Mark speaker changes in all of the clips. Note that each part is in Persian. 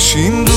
Speaker 1: بشین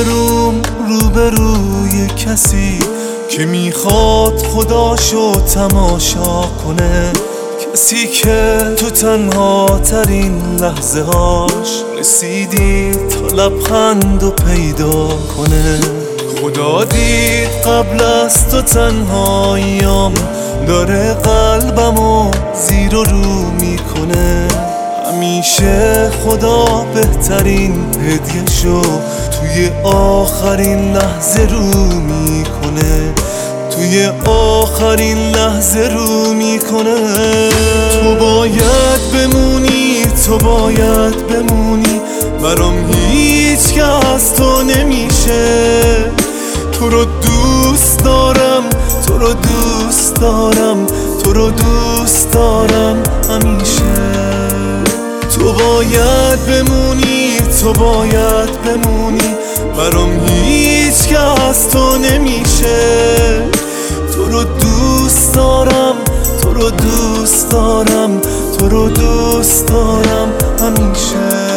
Speaker 1: روبروی کسی که میخواد خداشو تماشا کنه، کسی که تو تنها ترین لحظه هاش رسیدی تا لبخندو پیدا کنه. خدا دید قبل از تو تنهاییام داره قلبمو زیر و رو میکنه. همیشه خدا بهترین هدیه‌شو توی آخرین لحظه رو میکنه، توی آخرین لحظه رو میکنه. تو باید بمونی، تو باید بمونی، برام هیچ که از تو نمیشه. تو رو دوست دارم، تو رو دوست دارم، تو رو دوست دارم همیشه. تو باید بمونی، تو باید بمونی، برام هیچ که از تو نمیشه. تو رو دوست دارم، تو رو دوست دارم، تو رو دوست دارم همیشه.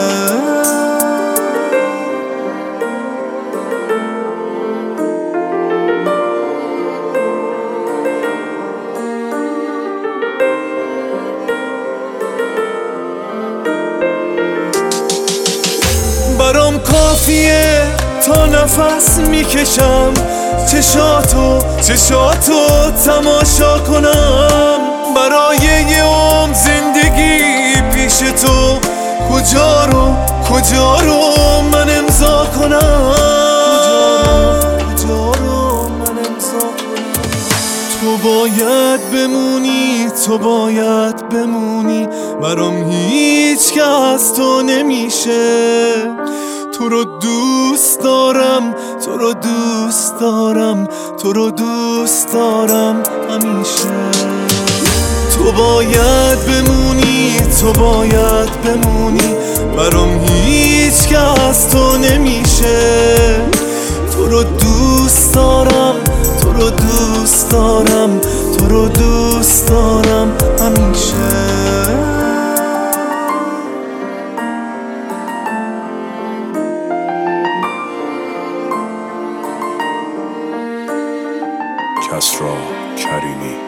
Speaker 1: برام کافیه تا نفس میکشم چشاتو تماشا کنم. برای یه عمر زندگی پیش تو کجا رو من امضا کنم، کجا رو من امضا کنم. تو باید بمونی، تو باید بمونی، برام هیچ که از تو نمیشه. تو رو دوست دارم، تو رو دوست دارم، تو رو دوست دارم همیشه. تو باید بمونی، تو باید بمونی، برام هیچ که از تو نمیشه. تو رو دوست دارم، تو رو دوست دارم، تو رو دوست دارم همیشه.
Speaker 2: کسری کریمی.